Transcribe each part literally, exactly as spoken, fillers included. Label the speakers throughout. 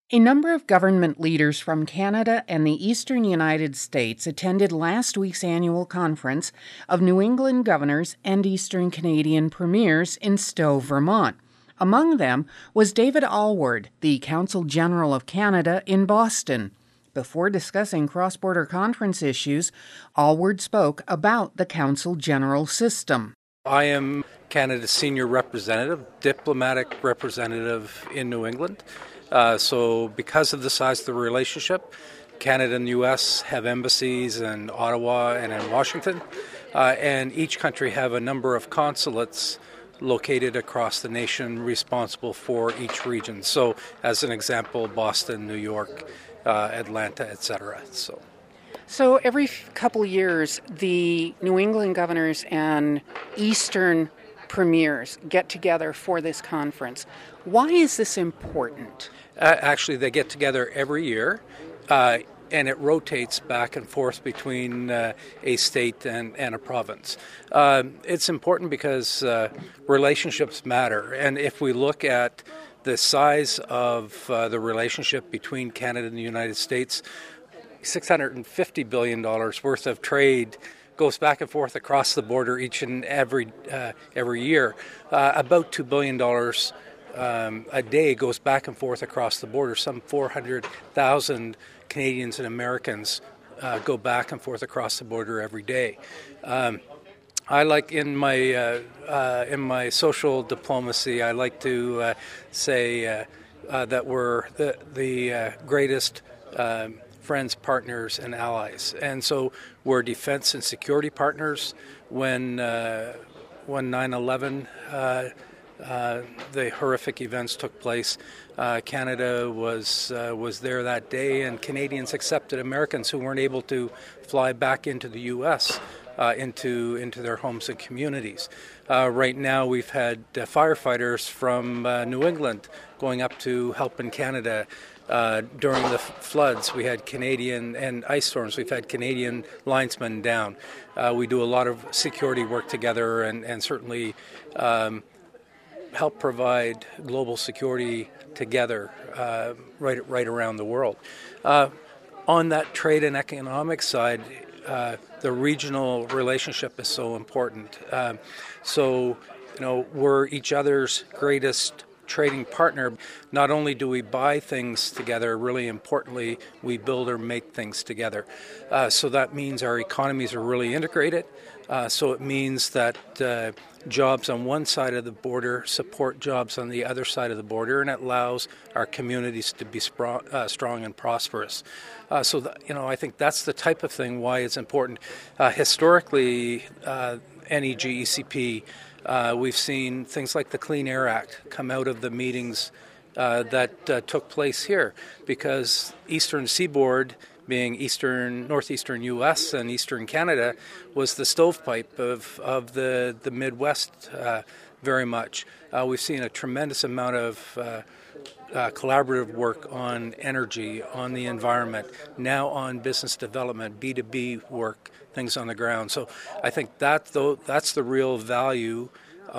Speaker 1: A number of government leaders from Canada and the eastern United States attended last week's annual conference of New England governors and eastern Canadian premiers in Stowe, Vermont. Among them was David Alward, the Consul General of Canada in Boston. Before discussing cross-border conference issues, Alward spoke about the Consul General system.
Speaker 2: I am Canada's senior representative, diplomatic representative in New England. Uh, so because of the size of the relationship, Canada and the U S have embassies in Ottawa and in Washington, uh, and each country have a number of consulates located across the nation responsible for each region. So as an example, Boston, New York, uh, Atlanta, et cetera. So.
Speaker 1: So every f- couple years, the New England governors and eastern premiers get together for this conference. Why is this important?
Speaker 2: Uh, actually, they get together every year, uh, and it rotates back and forth between uh, a state and, and a province. Uh, it's important because uh, relationships matter, and if we look at the size of uh, the relationship between Canada and the United States, six hundred fifty billion dollars worth of trade goes back and forth across the border each and every uh, every year. Uh, about two billion dollars um, a day goes back and forth across the border. Some four hundred thousand Canadians and Americans uh, go back and forth across the border every day. Um, I like in my uh, uh, in my social diplomacy, I like to uh, say uh, uh, that we're the the uh, greatest Um, friends, partners, and allies. And so we're defense and security partners. When uh, when nine eleven, uh, uh, the horrific events took place, uh, Canada was uh, was there that day, and Canadians accepted Americans who weren't able to fly back into the U S, uh, into into their homes and communities. Uh, right now, we've had uh, firefighters from uh, New England going up to help in Canada. Uh, during the f- floods, we had Canadian and ice storms. We've had Canadian linesmen down. Uh, we do a lot of security work together, and and certainly um, help provide global security together, uh, right right around the world. Uh, on that trade and economic side, uh, the regional relationship is so important. Uh, so, you know, we're each other's greatest trading partner. Not only do we buy things together, really importantly, we build or make things together. Uh, so that means our economies are really integrated. Uh, so it means that uh, jobs on one side of the border support jobs on the other side of the border, and it allows our communities to be spro- uh, strong and prosperous. Uh, so, th- you know, I think that's the type of thing why it's important. Uh, historically, uh, N E G E C P, Uh, we've seen things like the Clean Air Act come out of the meetings uh, that uh, took place here, because Eastern Seaboard, being eastern, northeastern U S and eastern Canada, was the stovepipe of, of the, the Midwest uh, very much. Uh, we've seen a tremendous amount of uh, uh, collaborative work on energy, on the environment, now on business development, B two B work, things on the ground. So I think that though that's the real value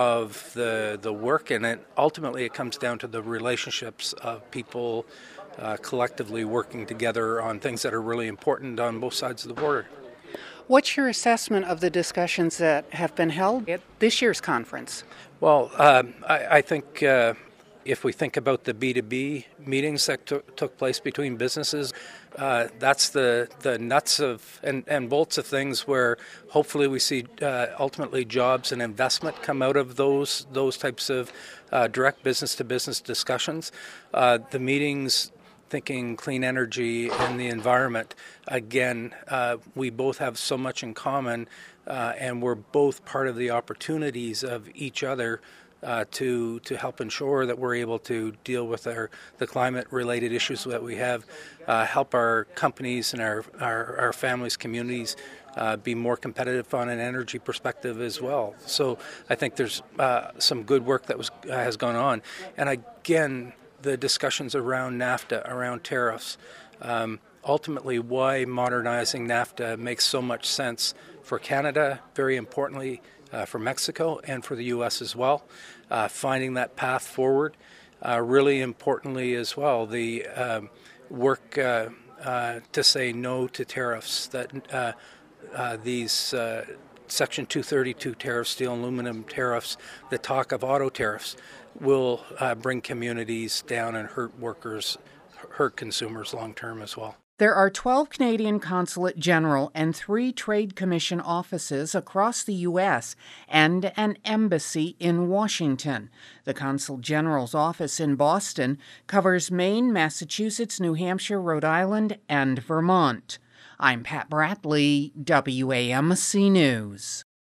Speaker 2: of the the work, and it ultimately it comes down to the relationships of people uh, collectively working together on things that are really important on both sides of the border.
Speaker 1: What's your assessment of the discussions that have been held at this year's conference?
Speaker 2: Well, um, I, I think uh, if we think about the B two B meetings that t- took place between businesses, uh, that's the, the nuts of and, and bolts of things where hopefully we see uh, ultimately jobs and investment come out of those those types of uh, direct business-to-business discussions. Uh, the meetings thinking clean energy and the environment, again, uh, we both have so much in common, uh, and we're both part of the opportunities of each other uh, to to help ensure that we're able to deal with our the climate-related issues that we have, uh, help our companies and our, our, our families, communities uh, be more competitive on an energy perspective as well. So I think there's uh, some good work that was uh, has gone on. And again, the discussions around NAFTA, around tariffs, um, ultimately why modernizing NAFTA makes so much sense for Canada, very importantly uh, for Mexico and for the U S as well, uh, finding that path forward. Uh, really importantly as well, the um, work uh, uh, to say no to tariffs, that uh, uh, these uh, Section two thirty-two tariffs, steel and aluminum tariffs, the talk of auto tariffs will uh, bring communities down and hurt workers, hurt consumers long term as well.
Speaker 1: There are twelve Canadian Consulate General and three Trade Commission offices across the U S and an embassy in Washington. The Consul General's office in Boston covers Maine, Massachusetts, New Hampshire, Rhode Island, and Vermont. I'm Pat Bradley, W A M C News.